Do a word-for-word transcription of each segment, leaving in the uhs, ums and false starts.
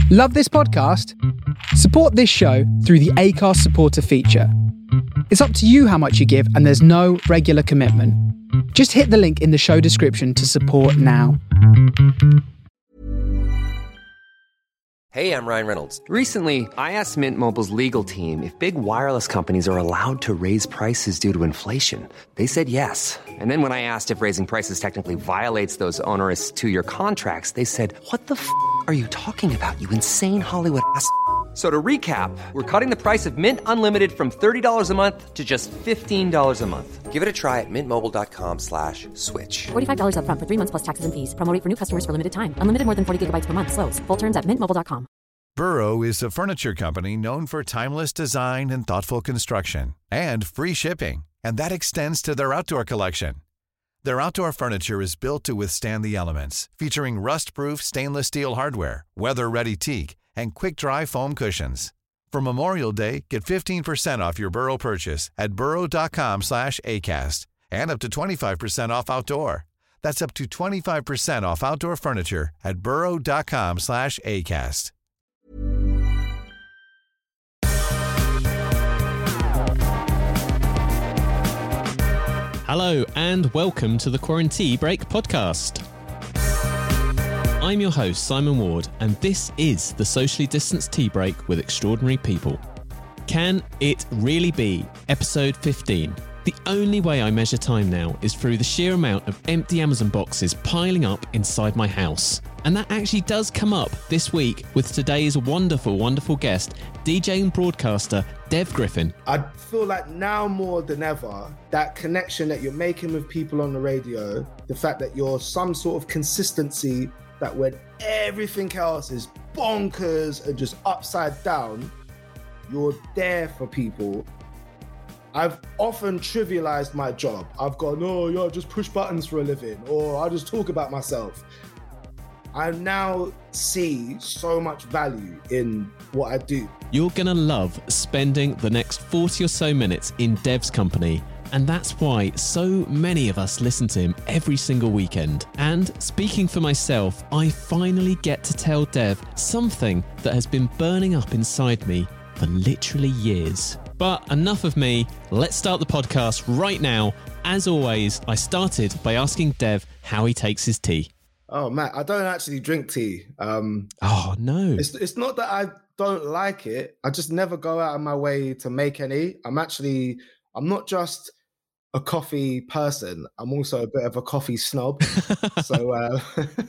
Love this podcast? Support this show through the Acast supporter feature. It's up to you how much you give, and there's no regular commitment. Just hit the link in the show description to support now. Hey, I'm Ryan Reynolds. Recently, I asked Mint Mobile's legal team if big wireless companies are allowed to raise prices due to inflation. They said yes. And then when I asked if raising prices technically violates those onerous two-year contracts, they said, "What the f*** are you talking about, you insane Hollywood ass f- So to recap, we're cutting the price of Mint Unlimited from thirty dollars a month to just fifteen dollars a month. Give it a try at mintmobile.com slash switch. forty-five dollars up front for three months plus taxes and fees. Promo rate for new customers for limited time. Unlimited more than forty gigabytes per month. Slows full terms at mint mobile dot com. Burrow is a furniture company known for timeless design and thoughtful construction, and free shipping, and that extends to their outdoor collection. Their outdoor furniture is built to withstand the elements, featuring rust-proof stainless steel hardware, weather-ready teak, and quick-dry foam cushions. For Memorial Day, get fifteen percent off your Burrow purchase at burrow.com slash ACAST and up to twenty-five percent off outdoor. That's up to twenty-five percent off outdoor furniture at burrow.com slash ACAST. Hello and welcome to the Quarantine Break podcast. I'm your host, Simon Ward, and this is the socially distanced tea break with extraordinary people. Can it really be episode fifteen? The only way I measure time now is through the sheer amount of empty Amazon boxes piling up inside my house. And that actually does come up this week with today's wonderful, wonderful guest, D J and broadcaster Dev Griffin. I feel like now more than ever, that connection that you're making with people on the radio, the fact that you're some sort of consistency, that when everything else is bonkers and just upside down, you're there for people. I've often trivialized my job. I've gone, oh, yeah, just push buttons for a living, or I just talk about myself. I now see so much value in what I do. You're going to love spending the next forty or so minutes in Dev's company, and that's why so many of us listen to him every single weekend. And speaking for myself, I finally get to tell Dev something that has been burning up inside me for literally years. But enough of me, let's start the podcast right now. As always, I started by asking Dev how he takes his tea. Oh, Matt, I don't actually drink tea. Um, oh, no. It's, it's not that I don't like it. I just never go out of my way to make any. I'm actually, I'm not just a coffee person. I'm also a bit of a coffee snob. so uh,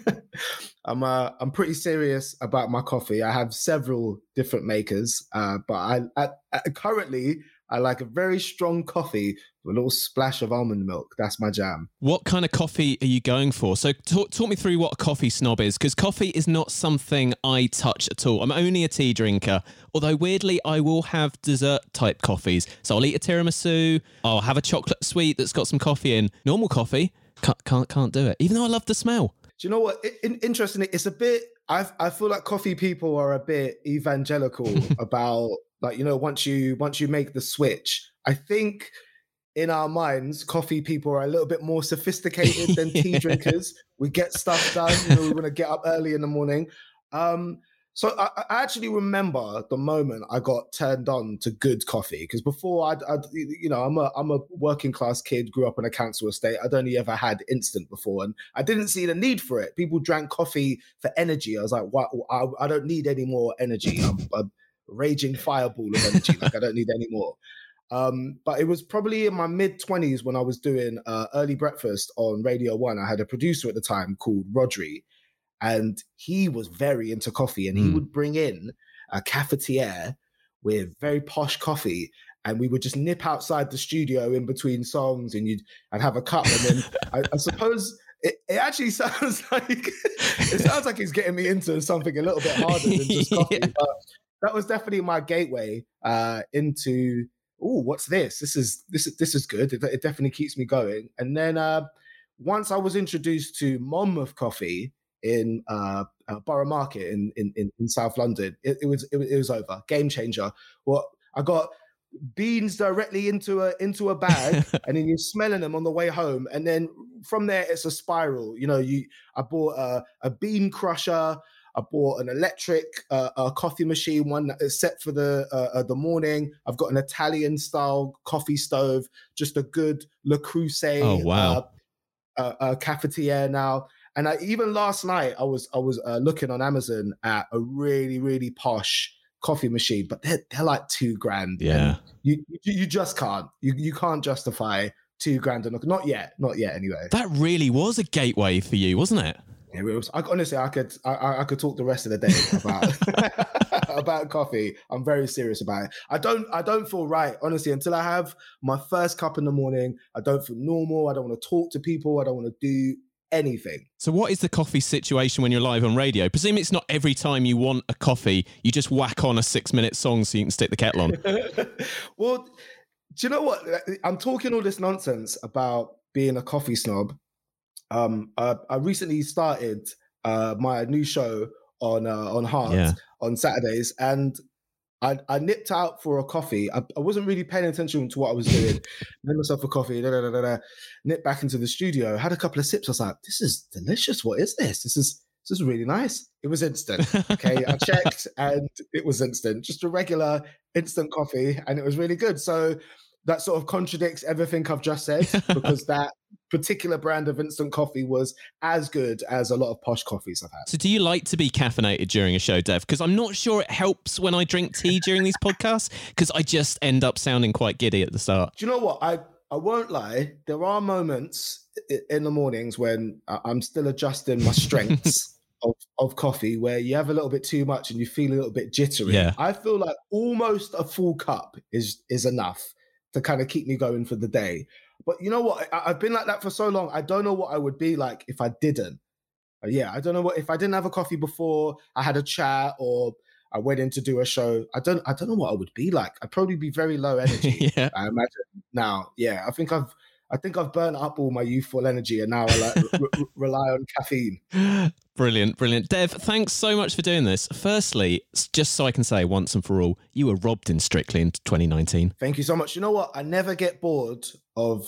I'm uh, I'm pretty serious about my coffee. I have several different makers, uh, but I, I, I currently I like a very strong coffee with a little splash of almond milk. That's my jam. What kind of coffee are you going for? So talk, talk me through what a coffee snob is, because coffee is not something I touch at all. I'm only a tea drinker, although weirdly I will have dessert type coffees. So I'll eat a tiramisu, I'll have a chocolate sweet that's got some coffee in. Normal coffee, can't can't, can't do it, even though I love the smell. Do you know what? In, interestingly, it's a bit, I I feel like coffee people are a bit evangelical about, like, you know, once you once you make the switch. I think in our minds, coffee people are a little bit more sophisticated than tea drinkers. We get stuff done. You know, we want to get up early in the morning. Um, so I, I actually remember the moment I got turned on to good coffee, because before I'd, I'd, you know, I'm a I'm a working class kid, grew up in a council estate. I'd only ever had instant before, and I didn't see the need for it. People drank coffee for energy. I was like, what? I, I don't need any more energy. I'm, I'm raging fireball of energy. Like, I don't need any more. Um, but it was probably in my mid twenties when I was doing uh, early breakfast on Radio One. I had a producer at the time called Rodri, and he was very into coffee, and he mm. would bring in a cafetiere with very posh coffee, and we would just nip outside the studio in between songs, and you'd I'd have a cup, and then I, I suppose it, it actually sounds like it sounds like he's getting me into something a little bit harder than just coffee. Yeah. But that was definitely my gateway uh, into. Oh, what's this? This is this is this is good. It, it definitely keeps me going. And then uh, once I was introduced to Monmouth Coffee in uh, uh, Borough Market in, in in in South London, it, it was it, it was over. Game changer. Well, I got beans directly into a into a bag, and then you're smelling them on the way home, and then from there it's a spiral. You know, you I bought a, a bean crusher. I bought an electric uh, uh, coffee machine, one that is set for the uh, uh, the morning. I've got an Italian style coffee stove, just a good Le Creuset Oh, wow. uh, uh, uh, cafetiere now. And I, even last night, I was I was uh, looking on Amazon at a really really posh coffee machine, but they're they're like two grand. Yeah, you you you just can't you you can't justify two grand. And not yet, not yet. Anyway, that really was a gateway for you, wasn't it? Yeah, it was. I, honestly, I could I, I could talk the rest of the day about about coffee. I'm very serious about it. I don't I don't feel right, honestly, until I have my first cup in the morning. I don't feel normal. I don't want to talk to people. I don't want to do anything. So what is the coffee situation when you're live on radio? Presume it's not every time you want a coffee, you just whack on a six minute song so you can stick the kettle on. Well, do you know what? I'm talking all this nonsense about being a coffee snob. Um, I, I recently started uh, my new show on uh, on Heart Yeah. on Saturdays, and I, I nipped out for a coffee. I, I wasn't really paying attention to what I was doing. Made myself a coffee, da, da, da, da, da, nipped back into the studio, had a couple of sips. I was like, this is delicious. What is this? This is this is really nice. It was instant. Okay, I checked and it was instant. Just a regular instant coffee, and it was really good. So that sort of contradicts everything I've just said, because that particular brand of instant coffee was as good as a lot of posh coffees I've had. So do you like to be caffeinated during a show, Dev? Because I'm not sure it helps when I drink tea during these podcasts, because I just end up sounding quite giddy at the start. Do you know what? I, I won't lie. There are moments in the mornings when I'm still adjusting my strengths of, of coffee where you have a little bit too much and you feel a little bit jittery. Yeah. I feel like almost a full cup is is enough to kind of keep me going for the day. But you know what? I, I've been like that for so long. I don't know what I would be like if I didn't. Uh, yeah, I don't know what if I didn't have a coffee before I had a chat or I went in to do a show. I don't. I don't know what I would be like. I'd probably be very low energy. Yeah. I imagine now. Yeah, I think I've. I think I've burnt up all my youthful energy, and now I like re- re- rely on caffeine. Brilliant, brilliant. Dev, thanks so much for doing this. Firstly, just so I can say once and for all, you were robbed in Strictly in twenty nineteen. Thank you so much. You know what? I never get bored of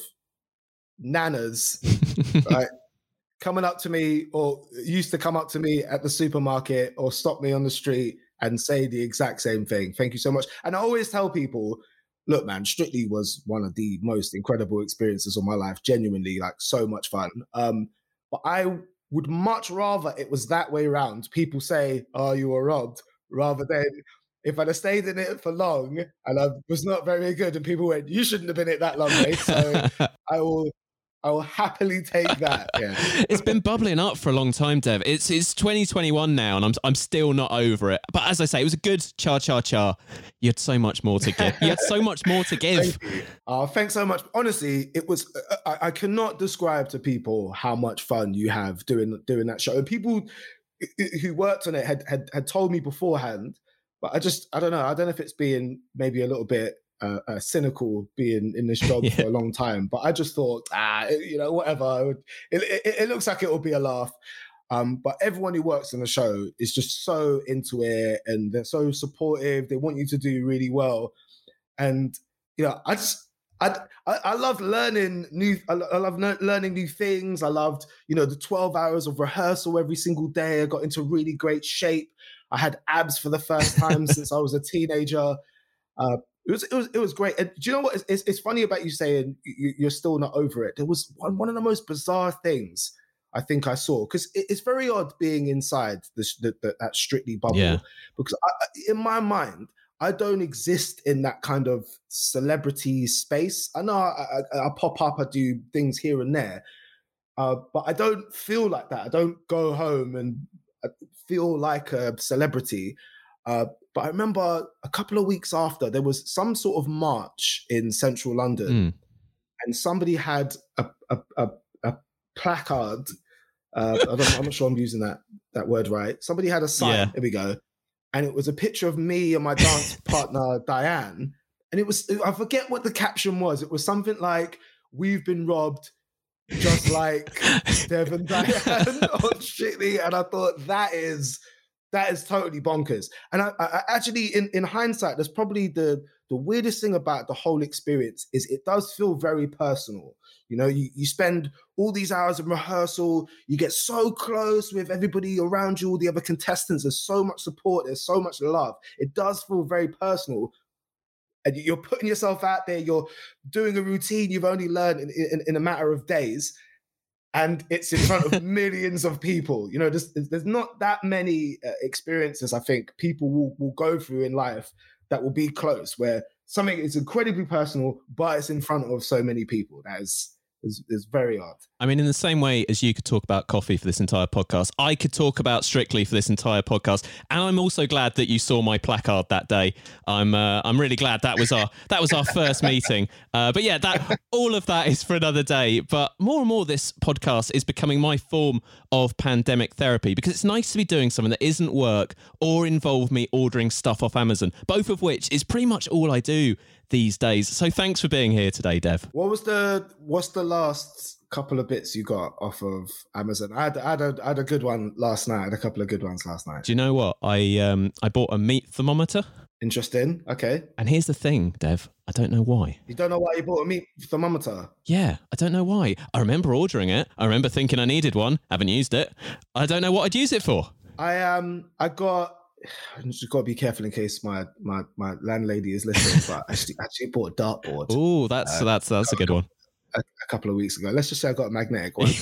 nanas, right? Coming up to me, or used to come up to me at the supermarket or stop me on the street and say the exact same thing. Thank you so much. And I always tell people, look, man, Strictly was one of the most incredible experiences of my life. Genuinely, like so much fun. Um, but I would much rather it was that way around. People say, oh, you were robbed, rather than if I'd have stayed in it for long and I was not very good and people went, you shouldn't have been in it that long, mate. So I will I will happily take that. Yeah. It's been bubbling up for a long time, Dev. It's it's twenty twenty-one now, and I'm I'm still not over it. But as I say, it was a good cha cha cha. You had so much more to give. You had so much more to give. Thank you. Uh, thanks so much. Honestly, it was. Uh, I, I cannot describe to people how much fun you have doing doing that show. And people who worked on it had had had told me beforehand. But I just I don't know. I don't know if it's being maybe a little bit. Uh, uh, cynical being in this job yeah. for a long time, but I just thought, ah, it, you know, whatever. It, it, it looks like it will be a laugh. Um, but everyone who works in the show is just so into it, and they're so supportive. They want you to do really well, and you know, I just, I, I, I love learning new. I, I love no, learning new things. I loved, you know, the twelve hours of rehearsal every single day. I got into really great shape. I had abs for the first time since I was a teenager. Uh, It was it was it was great. And do you know what? It's, it's, it's funny about you saying you, you're still not over it. There was one one of the most bizarre things I think I saw, because it, it's very odd being inside this the, the, that Strictly bubble. Yeah. Because I, in my mind, I don't exist in that kind of celebrity space. I know I, I, I pop up, I do things here and there, uh, but I don't feel like that. I don't go home and feel like a celebrity. Uh, but I remember a couple of weeks after, there was some sort of march in central London, mm. and somebody had a a, a, a placard. Uh, I don't, I'm not sure I'm using that that word right. Somebody had a sign. Yeah. There we go, and it was a picture of me and my dance partner Diane, and it was I forget what the caption was. It was something like, "We've been robbed, just like Dev and Diane on Strictly," and I thought that is. that is totally bonkers. And I, I actually, in, in hindsight, that's probably the, the weirdest thing about the whole experience is it does feel very personal. You know, you, you spend all these hours of rehearsal, you get so close with everybody around you, all the other contestants, there's so much support, there's so much love. It does feel very personal. And you're putting yourself out there, you're doing a routine you've only learned in, in, in a matter of days, and it's in front of millions of people. You know, there's, there's not that many uh, experiences I think people will, will go through in life that will be close, where something is incredibly personal, but it's in front of so many people. That is, is, is very odd. I mean, in the same way as you could talk about coffee for this entire podcast, I could talk about Strictly for this entire podcast. And I'm also glad that you saw my placard that day. I'm uh, I'm really glad that was our that was our first meeting. Uh, but yeah, that all of that is for another day. But more and more, this podcast is becoming my form of pandemic therapy, because it's nice to be doing something that isn't work or involve me ordering stuff off Amazon, both of which is pretty much all I do these days. So thanks for being here today, Dev. What was the what's the last couple of bits you got off of Amazon? I had, I had, a, I had a good one last night. I had a couple of good ones last night. Do you know what? I um I bought a meat thermometer. Interesting. Okay. And here's the thing, Dev. I don't know why. You don't know why you bought a meat thermometer? Yeah, I don't know why. I remember ordering it. I remember thinking I needed one. Haven't used it. I don't know what I'd use it for. I um I got. I just got to be careful in case my my my landlady is listening. But I actually actually bought a dartboard. Oh, that's uh, that's that's a good one. A, a couple of weeks ago. Let's just say I got a magnetic one.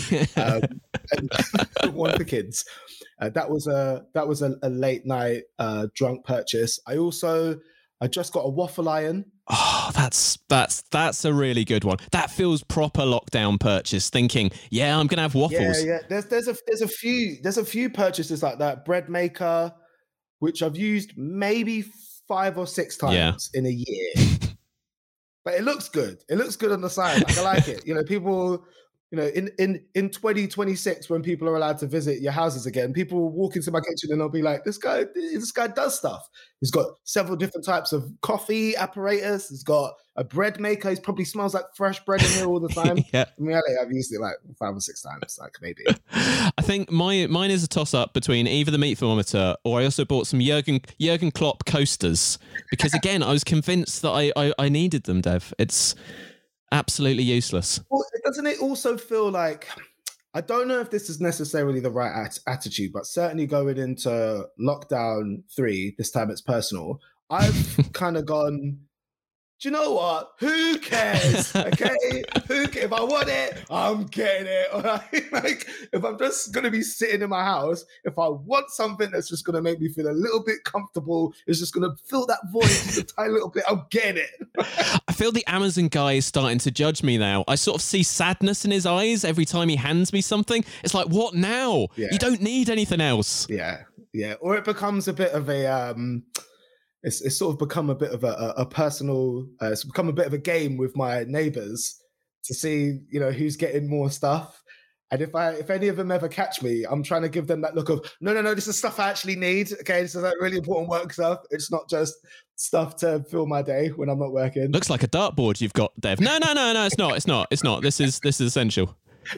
um, one for kids. Uh, that was a that was a, a late night uh, drunk purchase. I also I just got a waffle iron. Oh, that's that's that's a really good one. That feels proper lockdown purchase. Thinking, yeah, I'm gonna have waffles. Yeah, yeah. There's there's a there's a few there's a few purchases like that. Bread maker, which I've used maybe five or six times yeah. in a year. But it looks good. It looks good on the side. Like, I like it. You know, people, you know, in, in, in twenty twenty-six, when people are allowed to visit your houses again, people will walk into my kitchen and they'll be like, this guy, this guy does stuff. He's got several different types of coffee apparatus. He's got a bread maker. He probably smells like fresh bread in here all the time. yeah. In reality, I've used it like five or six times, like maybe. I think my mine is a toss-up between either the meat thermometer, or I also bought some Jurgen Jurgen Klopp coasters, because again, I was convinced that I, I, I needed them, Dev. It's absolutely useless. Well, doesn't it also feel like, I don't know if this is necessarily the right at- attitude, but certainly going into lockdown three, this time it's personal, I've kind of gone, do you know what? Who cares? Okay, who cares? If I want it, I'm getting it. All right? Like, if I'm just gonna be sitting in my house, if I want something that's just gonna make me feel a little bit comfortable, it's just gonna fill that void just a tiny little bit, I'm getting it. I feel the Amazon guy is starting to judge me now. I sort of see sadness in his eyes every time he hands me something. It's like, what now? Yeah. You don't need anything else. Yeah, yeah. Or it becomes a bit of a um. It's, it's sort of become a bit of a, a personal, uh, it's become a bit of a game with my neighbours to see, you know, who's getting more stuff. And if I, if any of them ever catch me, I'm trying to give them that look of, no, no, no, this is stuff I actually need. Okay, this is that really important work stuff. It's not just stuff to fill my day when I'm not working. Looks like a dartboard you've got, Dev. No, no, no, no, it's not, it's not, it's not. This is, this is essential.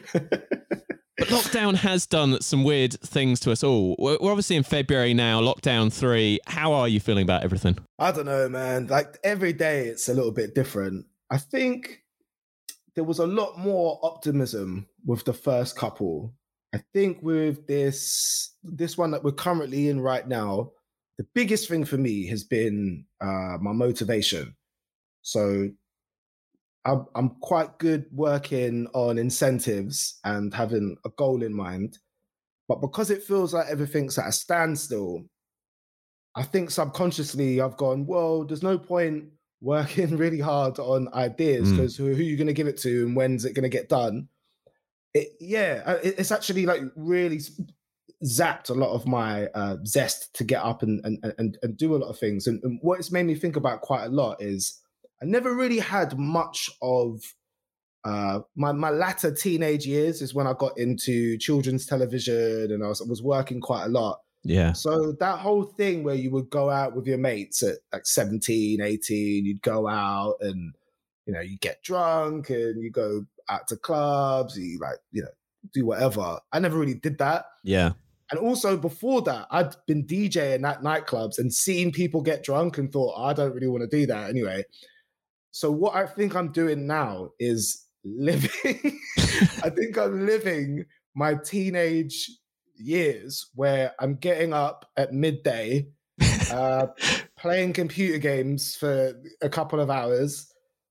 But lockdown has done some weird things to us all. We're obviously in February now, lockdown three. How are you feeling about everything? I don't know, man. Like, every day it's a little bit different. I think there was a lot more optimism with the first couple. I think with this, this one that we're currently in right now, the biggest thing for me has been uh, my motivation. So I'm, I'm quite good working on incentives and having a goal in mind. But because it feels like everything's at a standstill, I think subconsciously I've gone, well, there's no point working really hard on ideas because mm. who, who are you going to give it to and when's it going to get done? It, yeah, it, it's actually like really zapped a lot of my uh, zest to get up and, and, and, and do a lot of things. And, and what it's made me think about quite a lot is I never really had much of uh, my, my latter teenage years is when I got into children's television and I was, was working quite a lot. Yeah. So that whole thing where you would go out with your mates at like seventeen, eighteen, you'd go out and, you know, you get drunk and you go out to clubs, you like, you know, do whatever. I never really did that. Yeah. And also before that, I'd been DJing at nightclubs and seen people get drunk and thought, oh, I don't really want to do that anyway. So what I think I'm doing now is living. I think I'm living my teenage years where I'm getting up at midday, uh, playing computer games for a couple of hours,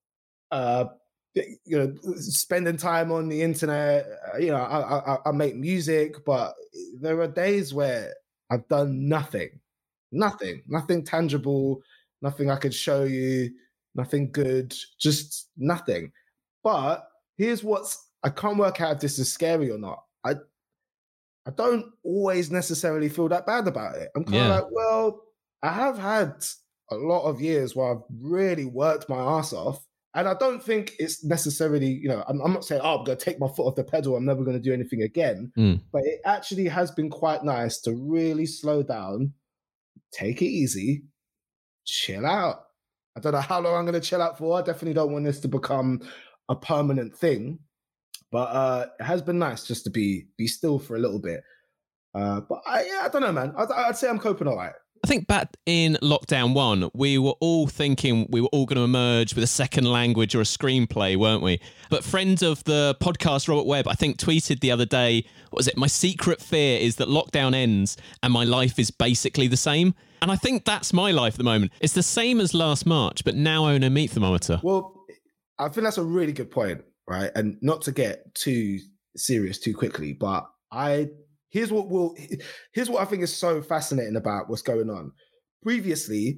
uh, you know, spending time on the internet. You know, I, I, I make music, but there are days where I've done nothing, nothing, nothing tangible, nothing I could show you, nothing good, just nothing. But here's what's, I can't work out if this is scary or not. I I don't always necessarily feel that bad about it. I'm kind of yeah. like, well, I have had a lot of years where I've really worked my ass off. And I don't think it's necessarily, you know, I'm, I'm not saying, oh, I'm going to take my foot off the pedal, I'm never going to do anything again. Mm. But it actually has been quite nice to really slow down, take it easy, chill out. I don't know how long I'm going to chill out for. I definitely don't want this to become a permanent thing. But uh, it has been nice just to be be still for a little bit. Uh, but I, yeah, I don't know, man. I'd, I'd say I'm coping all right. I think back in lockdown one, we were all thinking we were all going to emerge with a second language or a screenplay, weren't we? But friend of the podcast, Robert Webb, I think tweeted the other day, what was it? My secret fear is that lockdown ends and my life is basically the same. And I think that's my life at the moment. It's the same as last March, but now I own a meat thermometer. Well, I think that's a really good point, right? And not to get too serious too quickly, but I... Here's what will here's what I think is so fascinating about what's going on. Previously,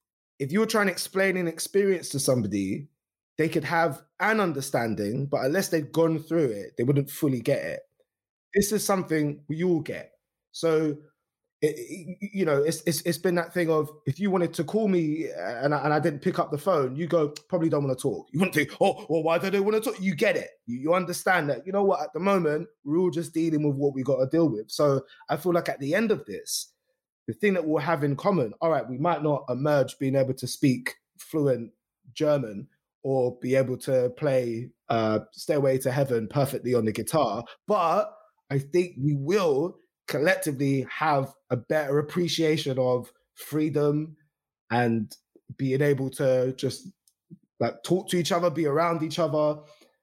if you were trying to explain an experience to somebody, they could have an understanding, but unless they'd gone through it, they wouldn't fully get it. This is something we all get. So, it, it, you know, it's, it's it's been that thing of, if you wanted to call me and I, and I didn't pick up the phone, you go, probably don't want to talk. You wouldn't think, oh, well, why do they want to talk? You get it. You, you understand that, you know what, at the moment, we're all just dealing with what we got to deal with. So I feel like at the end of this, the thing that we'll have in common, all right, we might not emerge being able to speak fluent German or be able to play uh, Stairway to Heaven perfectly on the guitar, but I think we will collectively have a better appreciation of freedom and being able to just like talk to each other, be around each other.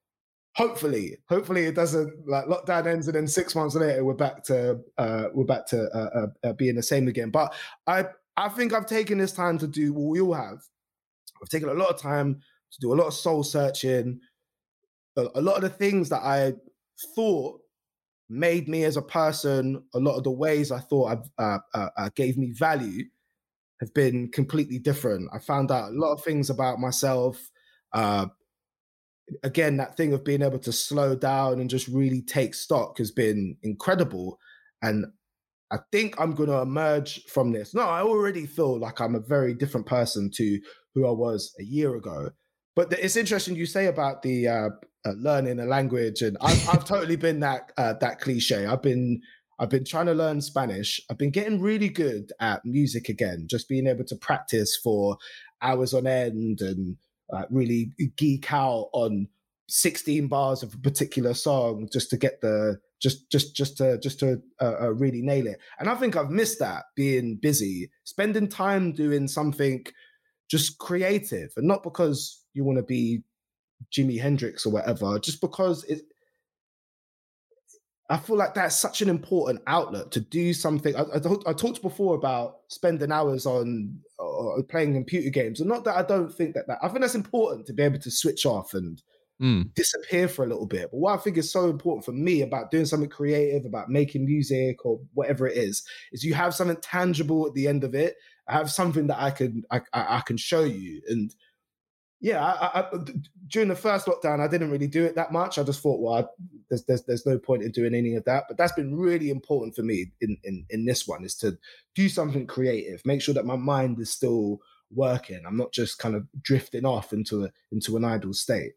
Hopefully, hopefully it doesn't, like, lockdown ends and then six months later we're back to uh, we're back to uh, uh, being the same again. But I I think I've taken this time to do what we all have. I've taken a lot of time to do a lot of soul searching. A, a lot of the things that I thought made me as a person, a lot of the ways I thought uh, uh, uh, gave me value have been completely different. I found out a lot of things about myself. Uh, again, that thing of being able to slow down and just really take stock has been incredible. And I think I'm going to emerge from this. No, I already feel like I'm a very different person to who I was a year ago. But it's interesting you say about the uh, uh, learning a language, and I've, I've totally been that uh, that cliche. I've been I've been trying to learn Spanish. I've been getting really good at music again, just being able to practice for hours on end and uh, really geek out on sixteen bars of a particular song just to get the just just just to just to uh, uh, really nail it. And I think I've missed that, being busy, spending time doing something just creative, and not because you want to be Jimi Hendrix or whatever, just because it, I feel like that's such an important outlet to do something. I, I, I talked before about spending hours on uh, playing computer games, and not that I don't think that, that I think that's important to be able to switch off and mm. disappear for a little bit. But what I think is so important for me about doing something creative, about making music or whatever it is, is you have something tangible at the end of it. I have something that I can I, I, I can show you. And yeah, I, I, during the first lockdown, I didn't really do it that much. I just thought, well, I, there's, there's there's no point in doing any of that. But that's been really important for me in, in, in this one, is to do something creative, make sure that my mind is still working. I'm not just kind of drifting off into a, into an idle state.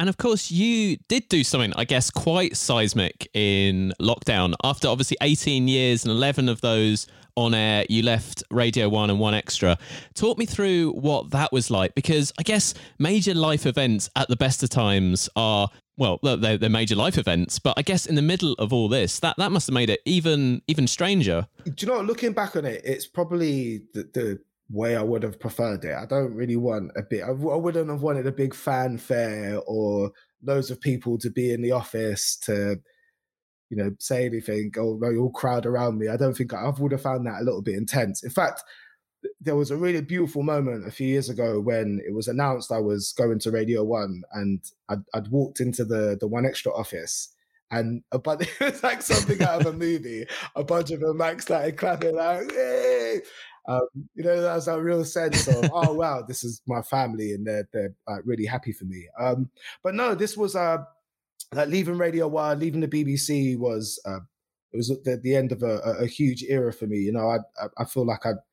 And of course, you did do something, I guess, quite seismic in lockdown. After obviously eighteen years and eleven of those on air, you left Radio One and One Extra. Talk me through what that was like, because I guess major life events at the best of times are, well, they're, they're major life events, but I guess in the middle of all this, that, that must have made it even even stranger. Do you know, looking back on it, it's probably the, the way I would have preferred it. I don't really want a bit, I, I wouldn't have wanted a big fanfare or loads of people to be in the office to, you know, say anything, or they all crowd around me. I don't think I, I would have found that a little bit intense. In fact, there was a really beautiful moment a few years ago when it was announced I was going to Radio One, and I'd, I'd walked into the, the One Extra office, and a bunch, it was like something out of a movie. A bunch of them like started clapping, like, hey! Um, you know, that was a real sense of, oh wow, this is my family, and they're they're like really happy for me. Um, but no, this was uh, like leaving Radio One, leaving the B B C was uh, it was the, the end of a, a huge era for me. You know, I I, I feel like I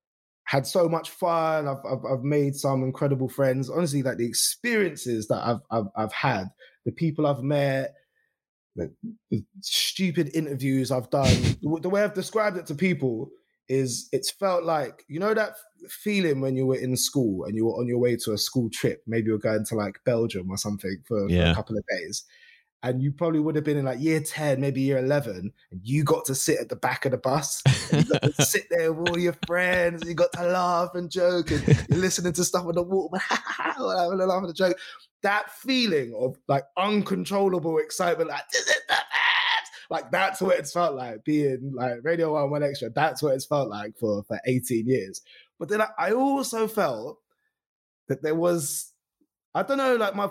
had so much fun. I've, I've I've made some incredible friends. Honestly, like the experiences that I've I've, I've had, the people I've met, the, the stupid interviews I've done. The way I've described it to people is it's felt like, you know, that feeling when you were in school and you were on your way to a school trip, maybe you were going to like Belgium or something for, yeah. for a couple of days, and you probably would have been in like year ten, maybe year eleven, and you got to sit at the back of the bus, and you got to sit there with all your friends, and you got to laugh and joke, and you're listening to stuff on the walk, having a laugh and a joke. That feeling of like uncontrollable excitement, like, this is the Like, that's what it's felt like being like Radio One, One Extra. That's what it's felt like for, for eighteen years. But then I, I also felt that there was, I don't know, like my,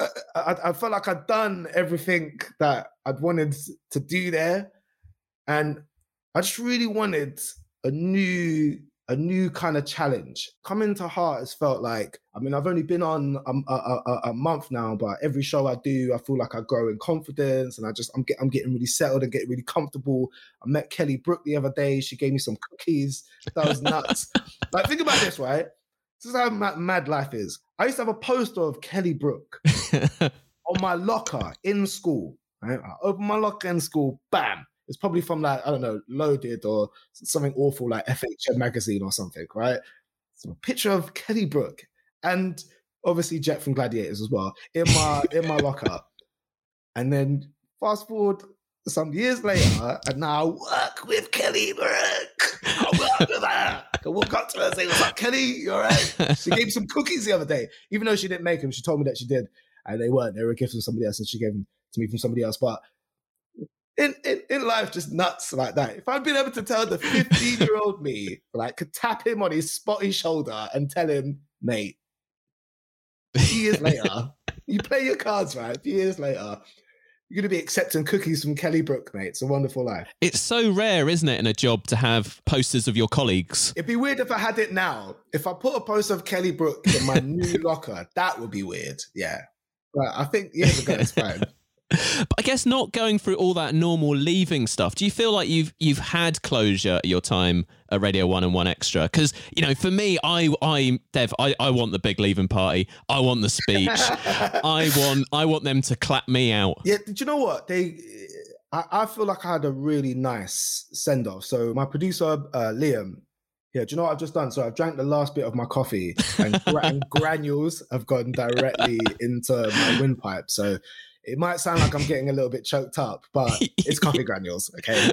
I, I felt like I'd done everything that I'd wanted to do there. And I just really wanted a new, a new kind of challenge. Coming to Heart has felt like, I mean, I've only been on a, a, a, a month now, but every show I do, I feel like I grow in confidence, and I just, I'm, get, I'm getting really settled and getting really comfortable. I met Kelly Brook the other day. She gave me some cookies. That was nuts. Like, think about this, right? This is how mad, mad life is. I used to have a poster of Kelly Brook on my locker in school. Right? I open my locker in school, bam. It's probably from like, I don't know, Loaded or something awful like F H M magazine or something, right? So a picture of Kelly Brook and obviously Jet from Gladiators as well in my in my locker. And then fast forward some years later, and now I work with Kelly Brook. I work with her. I walk up to her and say, "What's up, Kelly? You all right?" She gave me some cookies the other day, even though she didn't make them. She told me that she did, and they weren't. They were a gift from somebody else, and she gave them to me from somebody else. But In, in in life, just nuts like that. If I'd been able to tell the fifteen-year-old me, like, could tap him on his spotty shoulder and tell him, mate, a few years later, you play your cards right, a few years later, you're going to be accepting cookies from Kelly Brook, mate. It's a wonderful life. It's so rare, isn't it, in a job to have posters of your colleagues? It'd be weird if I had it now. If I put a poster of Kelly Brook in my new locker, that would be weird, yeah. But I think years ago, it's fine. But I guess not going through all that normal leaving stuff. Do you feel like you've you've had closure at your time at Radio One and One Extra? Because, you know, for me, I I Dev, I, I want the big leaving party. I want the speech. I want I want them to clap me out. Yeah, did you know what? They I, I feel like I had a really nice send off. So my producer, uh, Liam, yeah, do you know what I've just done? So I've drank the last bit of my coffee, and, gra- and granules have gone directly into my windpipe. So it might sound like I'm getting a little bit choked up, but it's coffee granules, okay?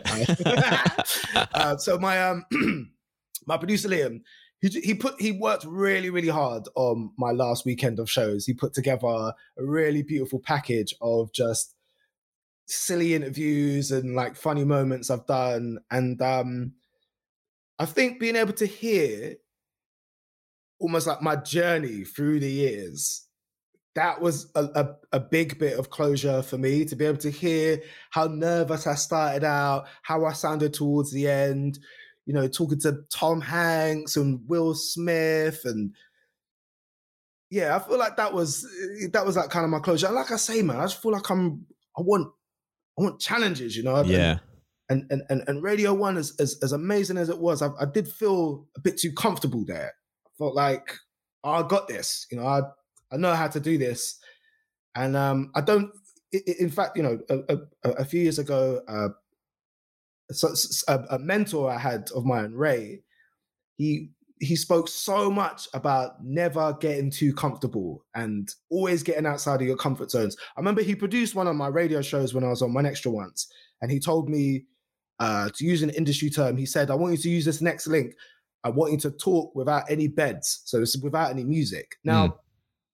uh, so my um, my producer Liam, he he put he worked really really hard on my last weekend of shows. He put together a really beautiful package of just silly interviews and like funny moments I've done, and um, I think being able to hear almost like my journey through the years, that was a, a, a big bit of closure for me, to be able to hear how nervous I started out, how I sounded towards the end, you know, talking to Tom Hanks and Will Smith. And yeah, I feel like that was, that was like kind of my closure. And like I say, man, I just feel like I'm, I want, I want challenges, you know? Yeah. And, and, and, and Radio One, as, as, as amazing as it was, I, I did feel a bit too comfortable there. I felt like, oh, I got this, you know, I, I know how to do this. And um, I don't, in fact, you know, a, a, a few years ago, uh, so, a, a mentor I had of mine, Ray, he he spoke so much about never getting too comfortable and always getting outside of your comfort zones. I remember he produced one of my radio shows when I was on One Extra once, and he told me, uh, to use an industry term, he said, I want you to use this next link. I want you to talk without any beds. So it's without any music. Now, mm.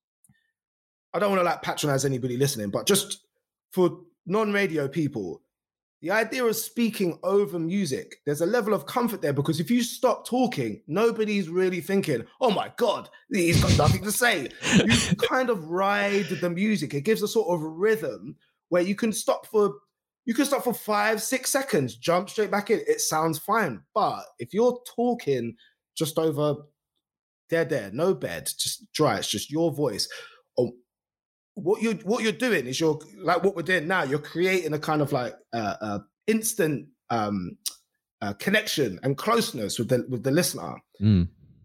I don't want to like patronize anybody listening, but just for non-radio people, the idea of speaking over music, there's a level of comfort there, because if you stop talking, nobody's really thinking, oh my God, he's got nothing to say. You kind of ride the music. It gives a sort of rhythm where you can stop for, you can stop for five, six seconds, jump straight back in. It sounds fine. But if you're talking just over there, there, no bed, just dry, it's just your voice. Oh, What you're what you're doing is you're like what we're doing now. You're creating a kind of like uh, uh, instant um, uh, connection and closeness with the with the listener. Mm.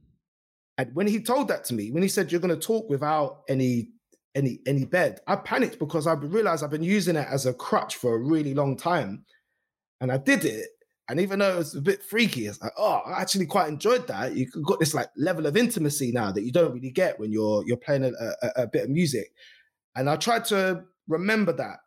And when he told that to me, when he said you're going to talk without any any any bed, I panicked because I realized I've been using it as a crutch for a really long time, and I did it. And even though it was a bit freaky, it's like, oh, I actually quite enjoyed that. You got this like level of intimacy now that you don't really get when you're you're playing a, a, a bit of music. And I tried to remember that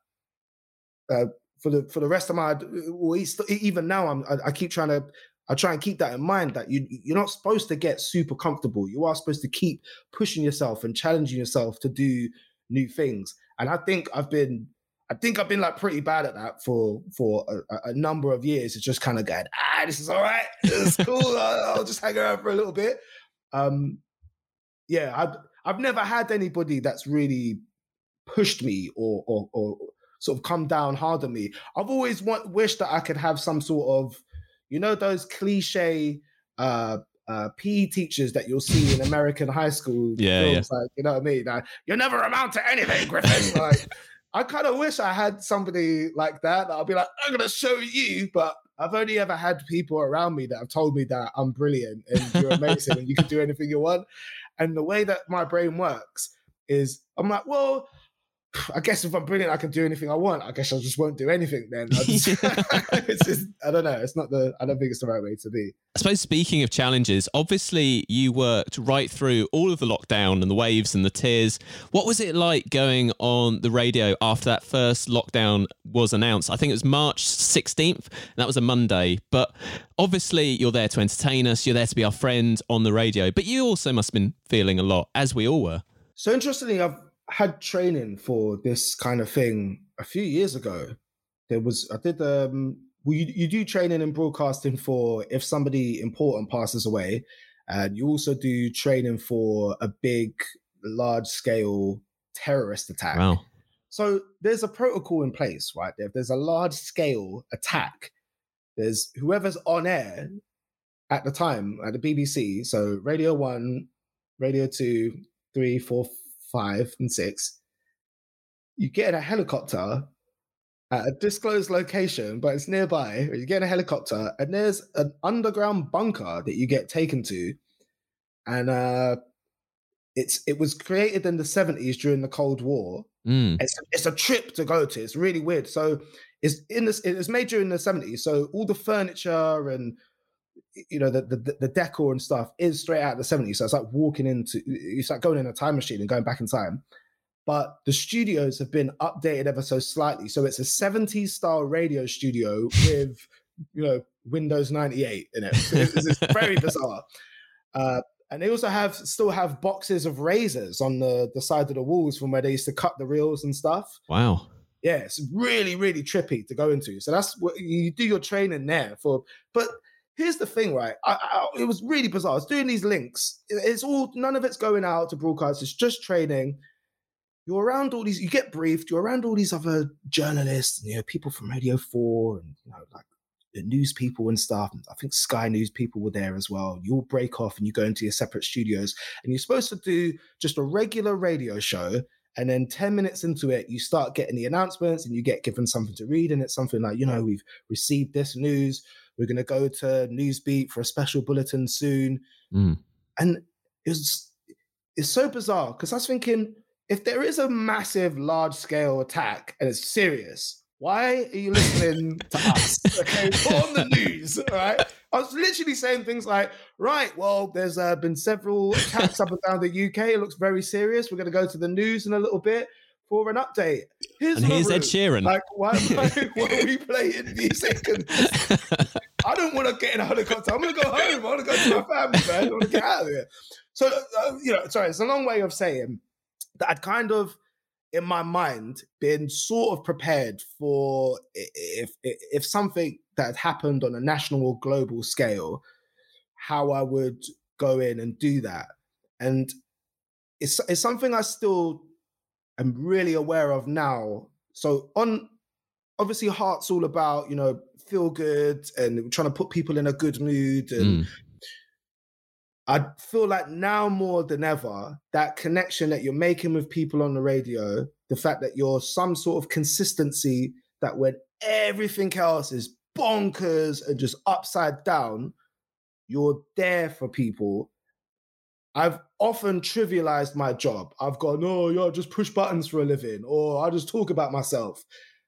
uh, for the for the rest of my, well, even now, I'm, I, I keep trying to, I try and keep that in mind, that you, you're not supposed to get super comfortable. You are supposed to keep pushing yourself and challenging yourself to do new things. And I think I've been, I think I've been like pretty bad at that for for a, a number of years. It's just kind of going, ah, this is all right, it's cool. I'll, I'll just hang around for a little bit. Um, yeah, I've I've never had anybody that's really pushed me or, or or sort of come down hard on me. I've always want, wished that I could have some sort of, you know, those cliche uh, uh, P E teachers that you'll see in American high school yeah, films, yeah. like, you know what I mean? Like, you'll never amount to anything, Griffin. Like, I kind of wish I had somebody like that, that I'll be like, I'm going to show you, but I've only ever had people around me that have told me that I'm brilliant and you're amazing and you can do anything you want. And the way that my brain works is I'm like, well, I guess if I'm brilliant, I can do anything I want. I guess I just won't do anything then. I, just, it's just, I don't know. It's not the, I don't think it's the right way to be. I suppose speaking of challenges, obviously you worked right through all of the lockdown and the waves and the tears. What was it like going on the radio after that first lockdown was announced? I think it was March sixteenth, and that was a Monday. But obviously you're there to entertain us. You're there to be our friend on the radio. But you also must have been feeling a lot, as we all were. So interestingly, I've had training for this kind of thing a few years ago. There was, I did, um, well, you, you do training in broadcasting for if somebody important passes away, and you also do training for a big, large scale terrorist attack. Wow. So there's a protocol in place, right? If there's a large scale attack, there's whoever's on air at the time at the B B C. So Radio One, Radio Two, Three, Four, Five, and Six. You get in a helicopter at a disclosed location, but it's nearby. You get in a helicopter, and there's an underground bunker that you get taken to, and uh, it's it was created in the seventies during the Cold War. Mm. It's it's a trip to go to. It's really weird. So it's in this. It was made during the seventies. So all the furniture and you know the, the the decor and stuff is straight out of the seventies. So it's like walking into. It's like going in a time machine and going back in time. But the studios have been updated ever so slightly. So it's a seventies style radio studio with, you know, Windows ninety-eight in it. It's, it's very bizarre. Uh, and they also have still have boxes of razors on the, the side of the walls from where they used to cut the reels and stuff. Wow. Yeah, it's really, really trippy to go into. So that's what you do your training there for. But here's the thing, right? I, I, it was really bizarre. I was doing these links. It's all, none of it's going out to broadcast. It's just training. You're around all these, you get briefed, you're around all these other journalists, you know, people from Radio four and, you know, like the news people and stuff. And I think Sky News people were there as well. You all break off and you go into your separate studios and you're supposed to do just a regular radio show. And then ten minutes into it, you start getting the announcements and you get given something to read. And it's something like, you know, we've received this news. We're going to go to Newsbeat for a special bulletin soon. Mm. And it was, it's so bizarre because I was thinking, if there is a massive, large scale attack and it's serious, why are you listening to us? Okay, put on the news, all right? I was literally saying things like, right, well, there's uh, been several attacks up and down the U K. It looks very serious. We're going to go to the news in a little bit for an update. Here's and here's Ed Sheeran. Like, why, why, why are we playing music? And I don't want to get in a helicopter. I'm going to go home. I want to go to my family, man. I want to get out of here. So, uh, you know, sorry, it's a long way of saying that I'd kind of, in my mind, been sort of prepared for if, if if something that had happened on a national or global scale, how I would go in and do that. And it's it's something I still am really aware of now. So on, obviously, Heart's all about, you know, feel good and trying to put people in a good mood. And mm. I feel like now more than ever, that connection that you're making with people on the radio, the fact that you're some sort of consistency, that when everything else is bonkers and just upside down, you're there for people. I've often trivialized my job. I've gone, oh, yeah, just push buttons for a living, or I just talk about myself.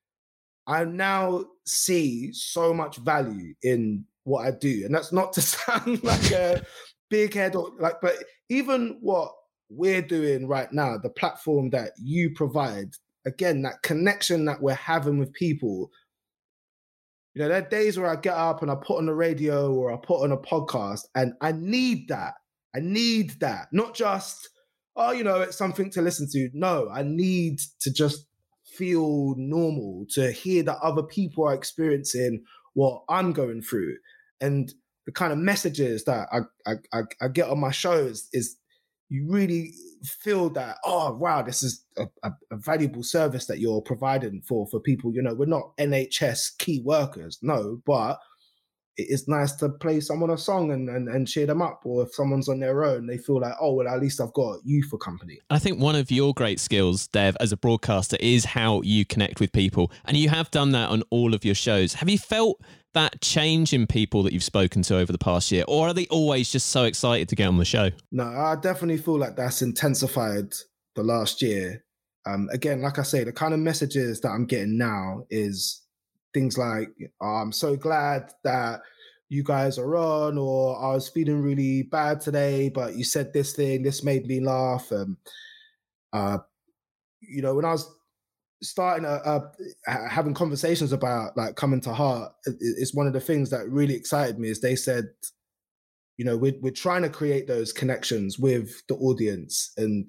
I now see so much value in what I do. And that's not to sound like a big head, or like, but even what we're doing right now, the platform that you provide, again, that connection that we're having with people. You know, there are days where I get up and I put on the radio or I put on a podcast, and I need that. I need that. Not just, oh, you know, it's something to listen to. No, I need to just feel normal, to hear that other people are experiencing what I'm going through. And the kind of messages that I I, I get on my shows is you really feel that, oh, wow, this is a, a, a valuable service that you're providing for, for people. You know, we're not N H S key workers, no, but it is nice to play someone a song and, and, and cheer them up. Or if someone's on their own, they feel like, oh, well, at least I've got you for company. I think one of your great skills, Dev, as a broadcaster is how you connect with people. And you have done that on all of your shows. Have you felt that change in people that you've spoken to over the past year? Or are they always just so excited to get on the show? No, I definitely feel like that's intensified the last year. Um, again, like I say, the kind of messages that I'm getting now is things like, oh, I'm so glad that you guys are on, or I was feeling really bad today, but you said this thing, this made me laugh. And, uh, you know, when I was starting uh, uh, having conversations about like coming to Heart, it's one of the things that really excited me is they said, you know, we're, we're trying to create those connections with the audience. And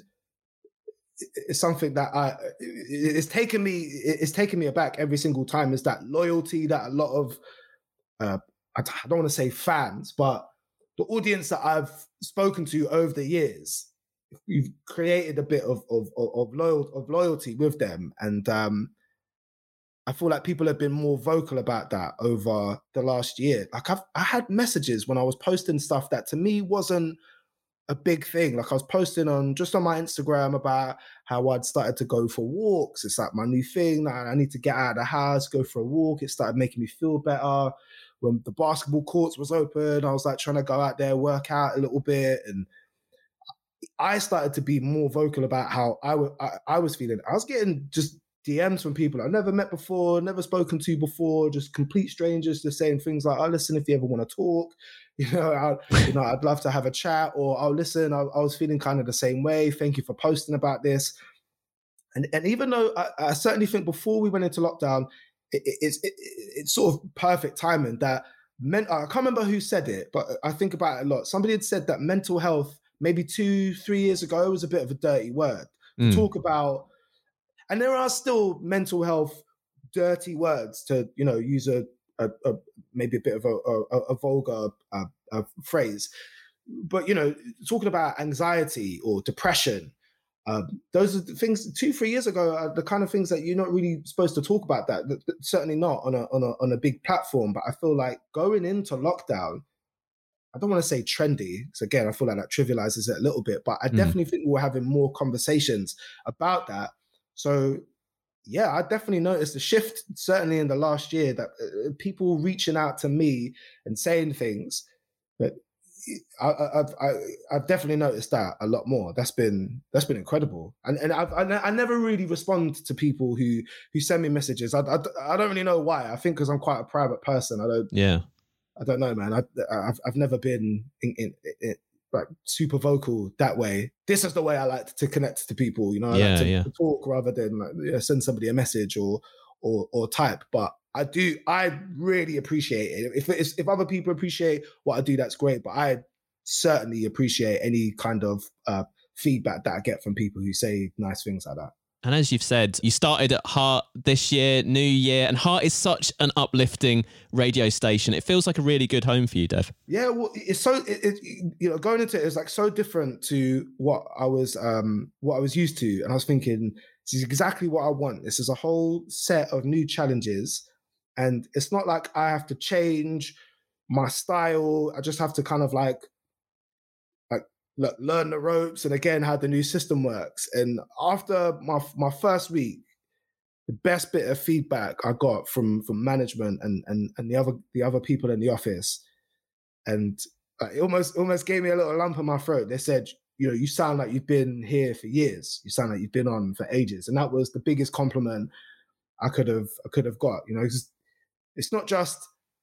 it's something that I, it's taken me, it's taken me aback every single time, is that loyalty that a lot of, uh, I don't want to say fans, but the audience that I've spoken to over the years, you've created a bit of, of, of, loyal, of loyalty with them. And um, I feel like people have been more vocal about that over the last year. Like I've, I had messages when I was posting stuff that to me wasn't a big thing. Like I was posting on just on my Instagram about how I'd started to go for walks. It's like my new thing that I need to get out of the house, go for a walk. It started making me feel better. When the basketball courts was open, I was like trying to go out there, work out a little bit. And I started to be more vocal about how I, w- I, I was feeling. I was getting just D Ms from people I never met before, never spoken to before, just complete strangers just saying things like, oh, listen, if you ever want to talk, you know, I, you know, I'd love to have a chat, or oh, listen, I, I was feeling kind of the same way. Thank you for posting about this. And and even though I, I certainly think before we went into lockdown, it, it, it's it, it's sort of perfect timing that men, I can't remember who said it, but I think about it a lot. Somebody had said that mental health maybe two, three years ago was a bit of a dirty word to mm. talk about. And there are still mental health dirty words to, you know, use a, a, a maybe a bit of a, a, a vulgar uh, a phrase. But, you know, talking about anxiety or depression, um, those are the things two, three years ago are the kind of things that you're not really supposed to talk about that. Certainly not on a, on a, on a big platform. But I feel like going into lockdown, I don't want to say trendy, because again, I feel like that trivializes it a little bit, but I mm. definitely think we're having more conversations about that. So, yeah, I definitely noticed a shift, certainly in the last year, that uh, people reaching out to me and saying things. But I, I, I've I, I've definitely noticed that a lot more. That's been that's been incredible, and and I've, I I never really respond to people who who send me messages. I, I, I don't really know why. I think because I'm quite a private person. I don't. Yeah. I don't know, man. I, I've I've never been in, in, in like super vocal that way. This is the way I like to connect to people. You know, I yeah, like to, yeah. to talk rather than like, you know, send somebody a message or or or type. But I do. I really appreciate it. If if, if other people appreciate what I do, that's great. But I certainly appreciate any kind of uh, feedback that I get from people who say nice things like that. And as you've said, you started at Heart this year, new year, and Heart is such an uplifting radio station. It feels like a really good home for you, Dev. Yeah, well, it's so it, it, you know, going into it is like so different to what I was um what I was used to, and I was thinking this is exactly what I want. This is a whole set of new challenges, and it's not like I have to change my style. I just have to kind of like like look, learn the ropes, and again how the new system works. And after my my first week, the best bit of feedback I got from from management and and and the other the other people in the office, and uh, it almost almost gave me a little lump in my throat. They said, you know, you sound like you've been here for years. You sound like you've been on for ages, and that was the biggest compliment I could have I could have got. You know, it's, it's not just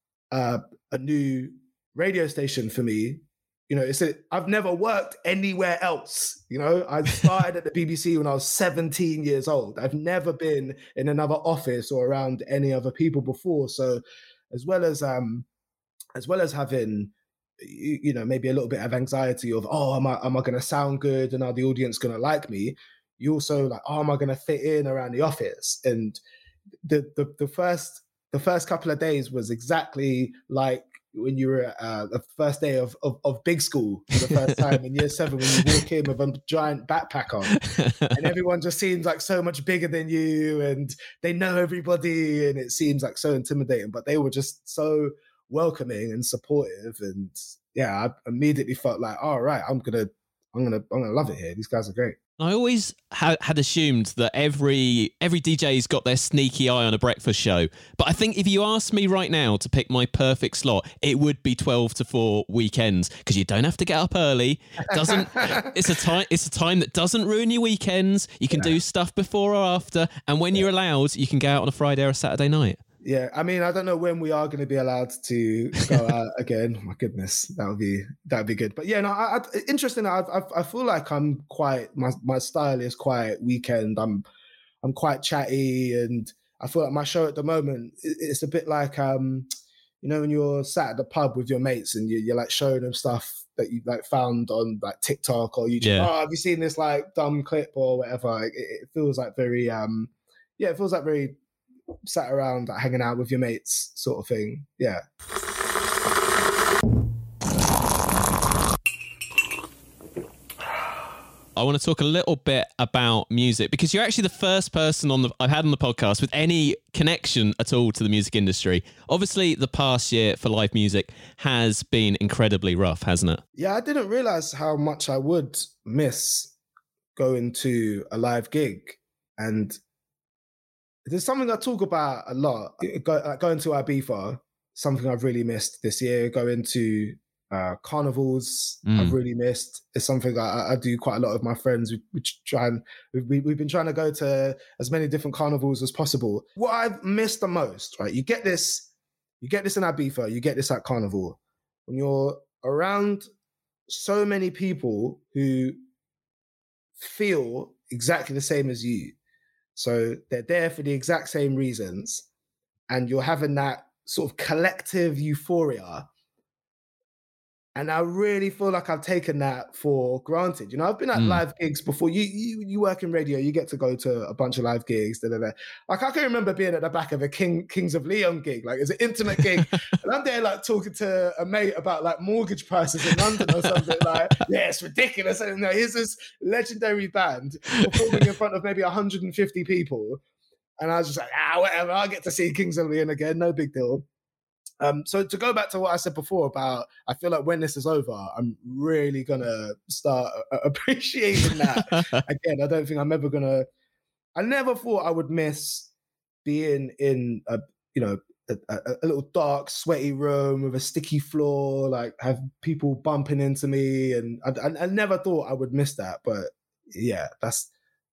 uh, a new radio station for me. You know, it's a, I've never worked anywhere else. You know, I started at the B B C when I was seventeen years old. I've never been in another office or around any other people before. So as well as, um, as well as having, you, you know, maybe a little bit of anxiety of, oh, am I, am I going to sound good? And are the audience going to like me? You also like, oh, am I going to fit in around the office? And the, the, the first, the first couple of days was exactly like when you were uh, the first day of, of of big school for the first time in year seven, when you walk in with a giant backpack on, and everyone just seems like so much bigger than you, and they know everybody, and it seems like so intimidating. But they were just so welcoming and supportive, and yeah, I immediately felt like, all right, I'm gonna, I'm gonna, I'm gonna love it here. These guys are great. I always ha- had assumed that every every D J's got their sneaky eye on a breakfast show. But I think if you asked me right now to pick my perfect slot, it would be twelve to four weekends, because you don't have to get up early. Doesn't it's a time it's a time that doesn't ruin your weekends. You can yeah. do stuff before or after, and when yeah. you're allowed, you can go out on a Friday or a Saturday night. Yeah, I mean, I don't know when we are going to be allowed to go out again. My goodness, that would be that would be good. But yeah, no, I, I, interesting. I, I I feel like I'm quite my my style is quite weekend. I'm I'm quite chatty, and I feel like my show at the moment it's a bit like um you know when you're sat at the pub with your mates and you, you're like showing them stuff that you like found on like TikTok or YouTube. Yeah. Oh, have you seen this like dumb clip or whatever? It, it feels like very um yeah, it feels like very. Sat around like, hanging out with your mates sort of thing. Yeah. I want to talk a little bit about music, because you're actually the first person on the I've had on the podcast with any connection at all to the music industry. Obviously, the past year for live music has been incredibly rough, hasn't it? Yeah, I didn't realize how much I would miss going to a live gig. And there's something I talk about a lot. Go, going to Ibiza, something I've really missed this year. Going to uh, carnivals, mm. I've really missed. It's something I, I do quite a lot with my friends. We, we try and we, we've been trying to go to as many different carnivals as possible. What I've missed the most, right? You get this, you get this in Ibiza, you get this at Carnival. When you're around so many people who feel exactly the same as you. So they're there for the exact same reasons, and you're having that sort of collective euphoria. And I really feel like I've taken that for granted. You know, I've been at mm. live gigs before. You, you you work in radio, you get to go to a bunch of live gigs. Da, da, da. Like I can remember being at the back of a King Kings of Leon gig, like it's an intimate gig, and I'm there like talking to a mate about like mortgage prices in London or something. Like, yeah, it's ridiculous. And you know, here's this legendary band performing in front of maybe one hundred fifty people, and I was just like, ah, whatever. I'll get to see Kings of Leon again, no big deal. Um, so to go back to what I said before about, I feel like when this is over, I'm really going to start uh, appreciating that. Again, I don't think I'm ever going to, I never thought I would miss being in a, you know, a, a, a little dark, sweaty room with a sticky floor, like have people bumping into me. And I, I, I never thought I would miss that. But yeah, that's,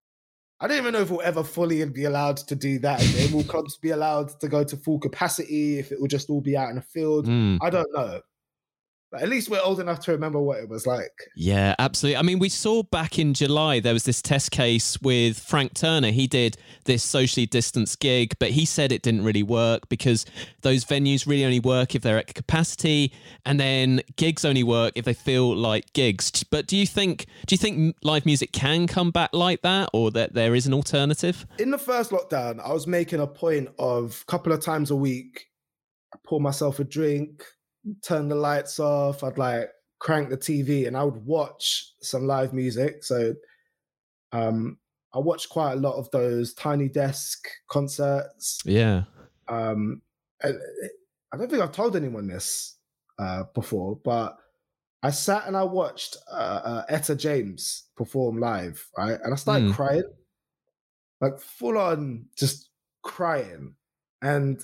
I don't even know if we'll ever fully be allowed to do that again. Will clubs be allowed to go to full capacity, if it will just all be out in the field? Mm. I don't know. But at least we're old enough to remember what it was like. Yeah, absolutely. I mean, we saw back in July, there was this test case with Frank Turner. He did this socially distanced gig, but he said it didn't really work because those venues really only work if they're at capacity, and then gigs only work if they feel like gigs. But do you think do you think live music can come back like that, or that there is an alternative? In the first lockdown, I was making a point of a couple of times a week, I pour myself a drink, turn the lights off, I'd like crank the T V and I would watch some live music. So um, I watched quite a lot of those Tiny Desk concerts. Yeah. Um, I, I don't think I've told anyone this uh, before, but I sat and I watched uh, uh, Etta James perform live, right? And I started Mm. crying, like full on just crying. And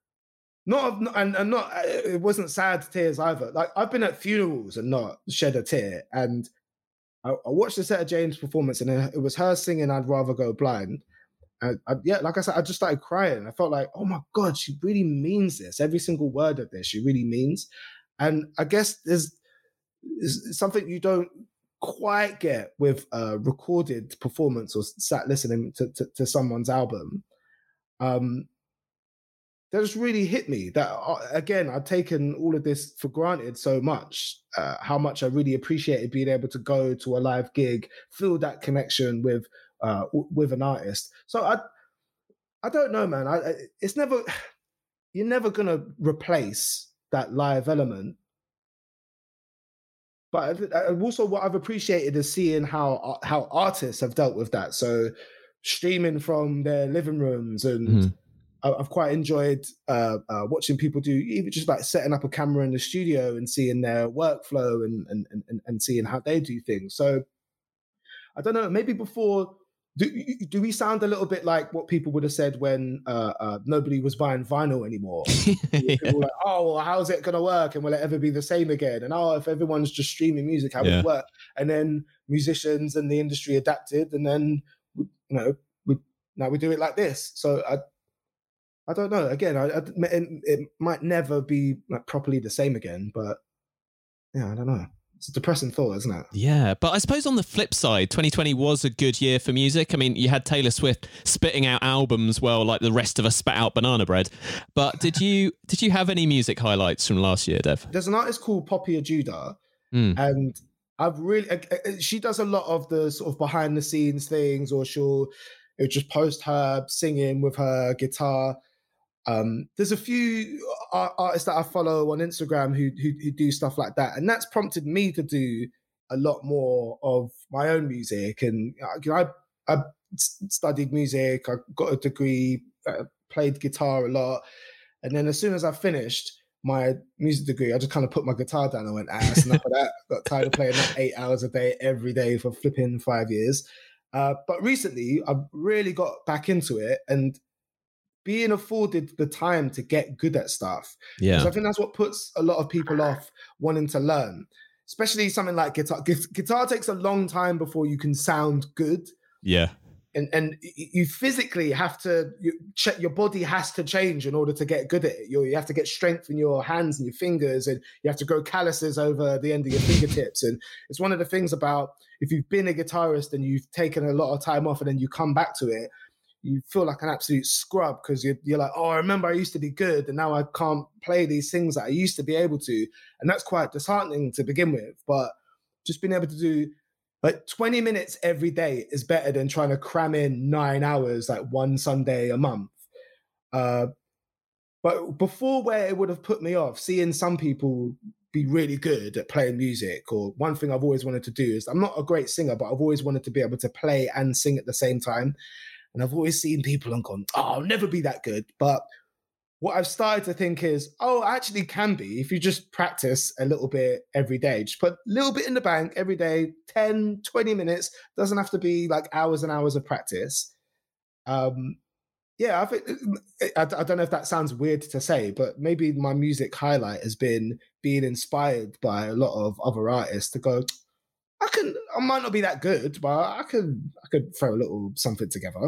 Not and, and not it wasn't sad tears either. Like I've been at funerals and not shed a tear. And I, I watched the Etta James performance, and it was her singing "I'd Rather Go Blind." And I, yeah, like I said, I just started crying. I felt like, oh my God, she really means this. Every single word of this, she really means. And I guess there's, there's something you don't quite get with a recorded performance or sat listening to, to, to someone's album. Um, That just really hit me that, uh, again, I'd taken all of this for granted so much, uh, how much I really appreciated being able to go to a live gig, feel that connection with uh, w- with an artist. So I I don't know, man. I, I, it's never, you're never going to replace that live element. But I, I also what I've appreciated is seeing how how artists have dealt with that. So streaming from their living rooms and Mm. I've quite enjoyed uh, uh, watching people do even just like setting up a camera in the studio and seeing their workflow and and and, and seeing how they do things. So I don't know. Maybe before, do do we sound a little bit like what people would have said when uh, uh, nobody was buying vinyl anymore? Yeah. People were like, "Oh, well, how's it going to work? And will it ever be the same again?" And oh, if everyone's just streaming music, how Yeah. would it work? And then musicians and the industry adapted, and then you know, we, now we do it like this. So I. I don't know. Again, I, I, it, it might never be like properly the same again, but yeah, I don't know. It's a depressing thought, isn't it? Yeah, but I suppose on the flip side, twenty twenty was a good year for music. I mean, you had Taylor Swift spitting out albums, well, like the rest of us spat out banana bread. But did you did you have any music highlights from last year, Dev? There's an artist called Poppy Ajuda, Mm. and I've really she does a lot of the sort of behind the scenes things, or she'll it'll just post her singing with her guitar. Um, there's a few art- artists that I follow on Instagram who, who who do stuff like that, and that's prompted me to do a lot more of my own music. And you know, I I studied music, I got a degree, uh, played guitar a lot, and then as soon as I finished my music degree, I just kind of put my guitar down and went, ah, that's enough of that. Got tired of playing that eight hours a day every day for flipping five years. Uh, but recently, I've really got back into it and being afforded the time to get good at stuff. Yeah. So I think that's what puts a lot of people off wanting to learn, especially something like guitar. Gu- Guitar takes a long time before you can sound good. Yeah. And and you physically have to, you check, your body has to change in order to get good at it. You, you have to get strength in your hands and your fingers, and you have to grow calluses over the end of your fingertips. And it's one of the things about if you've been a guitarist and you've taken a lot of time off and then you come back to it, you feel like an absolute scrub because you're, you're like, oh, I remember I used to be good and now I can't play these things that I used to be able to. And that's quite disheartening to begin with. But just being able to do like twenty minutes every day is better than trying to cram in nine hours like one Sunday a month. Uh, but before, where it would have put me off, seeing some people be really good at playing music, or one thing I've always wanted to do is, I'm not a great singer, but I've always wanted to be able to play and sing at the same time. And I've always seen people and gone, oh, I'll never be that good. But what I've started to think is, oh, I actually can be if you just practice a little bit every day. Just put a little bit in the bank every day, ten, twenty minutes. Doesn't have to be like hours and hours of practice. Um, yeah, I think I, I don't know if that sounds weird to say, but maybe my music highlight has been being inspired by a lot of other artists to go, I can, I might not be that good, but I could, I could throw a little something together.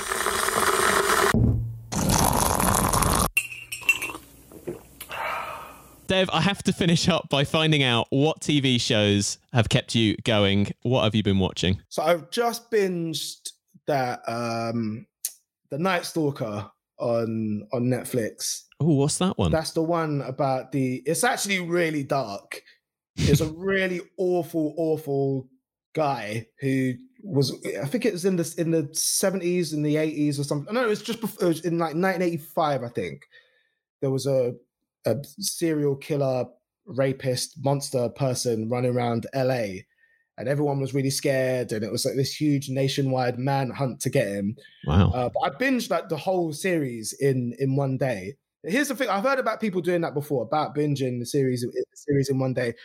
Dev, I have to finish up by finding out what T V shows have kept you going. What have you been watching? So I've just binged that um, The Night Stalker on on Netflix. Oh, what's that one? That's the one about the. It's actually really dark. It's a really awful, awful guy who was. I think it was in the in the seventies, in the eighties, or something. No, it was just before, it was in like nineteen eighty-five. I think there was a. a serial killer, rapist, monster person running around L A, and everyone was really scared, and it was like this huge nationwide manhunt to get him. Wow. Uh, but I binged like the whole series in in one day. Here's the thing: I've heard about people doing that before, about binging the series the series in one day.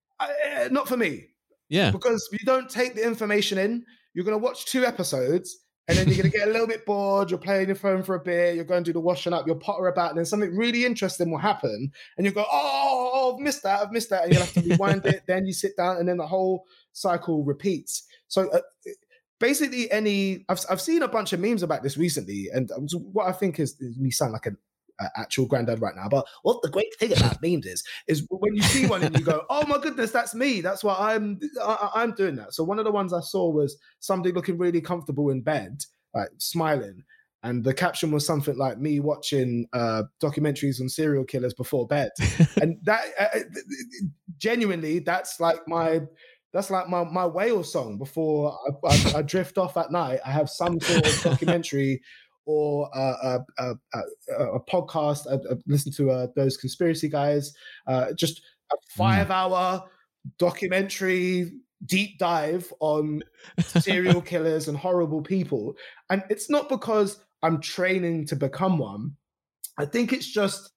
I, not for me. Yeah. Because you don't take the information in. You're going to watch two episodes. And then you're going to get a little bit bored. You're playing your phone for a bit. You're going to do the washing up. You'll potter about. And then something really interesting will happen. And you go, oh, oh, I've missed that. I've missed that. And you'll have to rewind it. Then you sit down. And then the whole cycle repeats. So uh, basically any... I've, I've seen a bunch of memes about this recently. And what I think is, is me sound like an uh, actual granddad right now. But what the great thing about memes is, is when you see one and you go, oh my goodness, that's me. That's what I'm, I, I'm doing that. So one of the ones I saw was somebody looking really comfortable in bed, like smiling. And the caption was something like me watching uh, documentaries on serial killers before bed. And that uh, genuinely, that's like my, that's like my, my whale song before I, I, I drift off at night. I have some sort of documentary or uh, a, a, a, a podcast. I, I listen to uh, those conspiracy guys, uh, just a five hour documentary deep dive on serial killers and horrible people. And it's not because I'm training to become one. I think it's just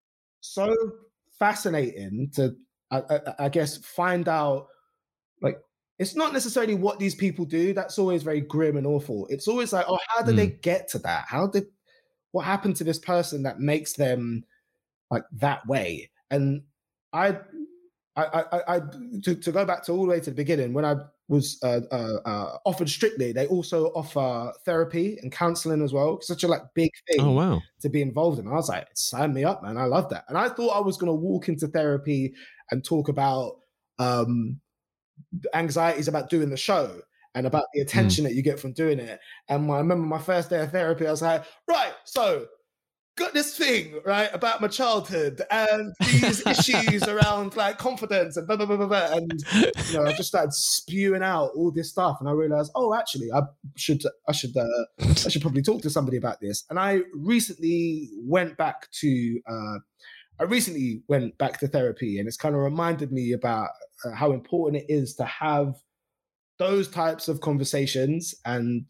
so fascinating to, I, I, I guess, find out, like, it's not necessarily what these people do. That's always very grim and awful. It's always like, oh, how did mm. they get to that? How did, what happened to this person that makes them like that way? And I, I, I, I to, to go back to all the way to the beginning, when I was uh, uh, uh, offered Strictly, they also offer therapy and counseling as well. Such a like big thing oh, wow. to be involved in. I was like, sign me up, man. I love that. And I thought I was going to walk into therapy and talk about um, anxieties about doing the show and about the attention mm. that you get from doing it. And my, I remember my first day of therapy, I was like, right, so got this thing, right, about my childhood and these issues around like confidence and blah, blah, blah, blah, blah. And, you know, I just started spewing out all this stuff. And I realized, oh, actually, I should, I should, uh, I should probably talk to somebody about this. And I recently went back to, uh, I recently went back to therapy, and it's kind of reminded me about uh, how important it is to have those types of conversations, and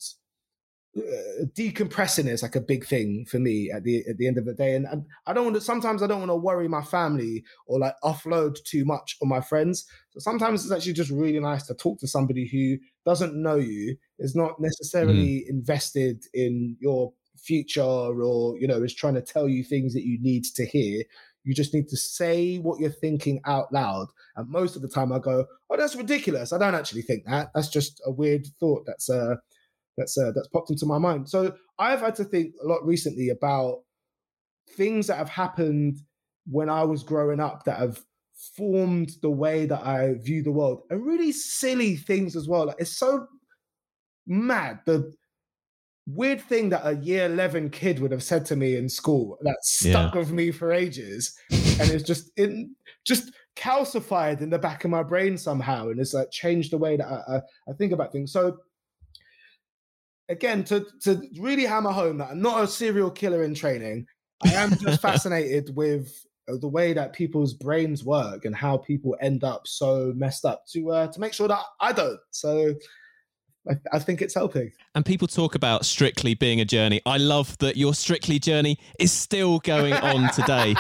uh, decompressing is like a big thing for me at the at the end of the day. And, and I don't want to, sometimes I don't want to worry my family or like offload too much on my friends. So sometimes it's actually just really nice to talk to somebody who doesn't know you, is not necessarily mm. invested in your future, or, you know, is trying to tell you things that you need to hear. You just need to say what you're thinking out loud. And most of the time I go, oh, that's ridiculous. I don't actually think that. That's just a weird thought that's uh, that's uh, that's popped into my mind. So I've had to think a lot recently about things that have happened when I was growing up that have formed the way that I view the world. And really silly things as well. Like, it's so mad. The weird thing that a year eleven kid would have said to me in school that stuck yeah. with me for ages, and it's just in just calcified in the back of my brain somehow, and it's like changed the way that I, I, I think about things. So again, to to really hammer home that I'm not a serial killer in training, I am just fascinated with the way that people's brains work and how people end up so messed up, to uh, to make sure that I don't. So I, I think it's helping. And people talk about Strictly being a journey. I love that your Strictly journey is still going on today.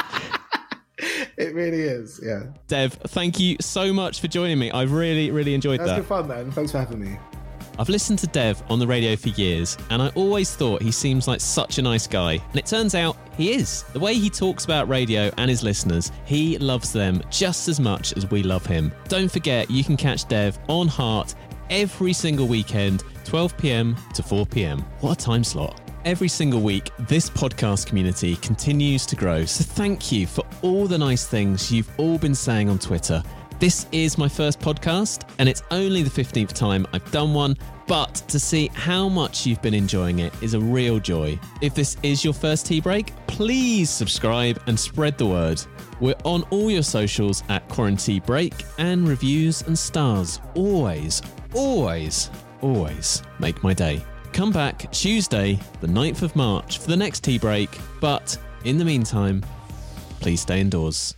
It really is, yeah. Dev, thank you so much for joining me. I've really, really enjoyed that. That's good fun, man. Thanks for having me. I've listened to Dev on the radio for years, and I always thought he seems like such a nice guy. And it turns out he is. The way he talks about radio and his listeners, he loves them just as much as we love him. Don't forget, you can catch Dev on Heart every single weekend, twelve p.m. to four p.m. What a time slot. Every single week, this podcast community continues to grow. So thank you for all the nice things you've all been saying on Twitter. This is my first podcast, and it's only the fifteenth time I've done one, but to see how much you've been enjoying it is a real joy. If this is your first tea break, please subscribe and spread the word. We're on all your socials at Quarantine Break, and reviews and stars always, always, always make my day. Come back Tuesday, the ninth of March, for the next tea break, but in the meantime, please stay indoors.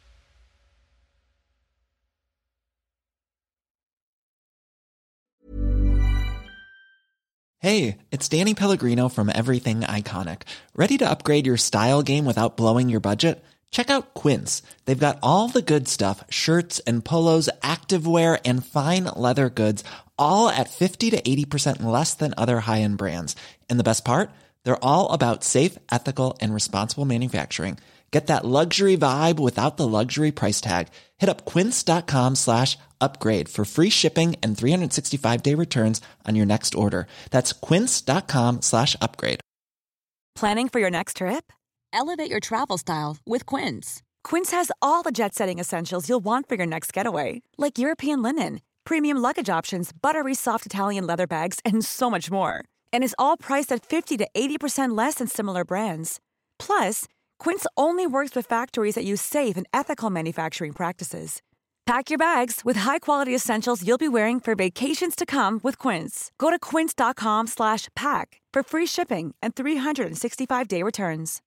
Hey, it's Danny Pellegrino from Everything Iconic. Ready to upgrade your style game without blowing your budget? Check out Quince. They've got all the good stuff, shirts and polos, activewear, and fine leather goods, all at fifty to eighty percent less than other high-end brands. And the best part? They're all about safe, ethical, and responsible manufacturing. Get that luxury vibe without the luxury price tag. Hit up quince.com slash upgrade for free shipping and three sixty-five day returns on your next order. That's quince.com slash upgrade. Planning for your next trip? Elevate your travel style with Quince. Quince has all the jet-setting essentials you'll want for your next getaway, like European linen, premium luggage options, buttery soft Italian leather bags, and so much more. And is all priced at fifty to eighty percent less than similar brands. Plus, Quince only works with factories that use safe and ethical manufacturing practices. Pack your bags with high-quality essentials you'll be wearing for vacations to come with Quince. Go to quince.com slash pack for free shipping and three sixty-five day returns.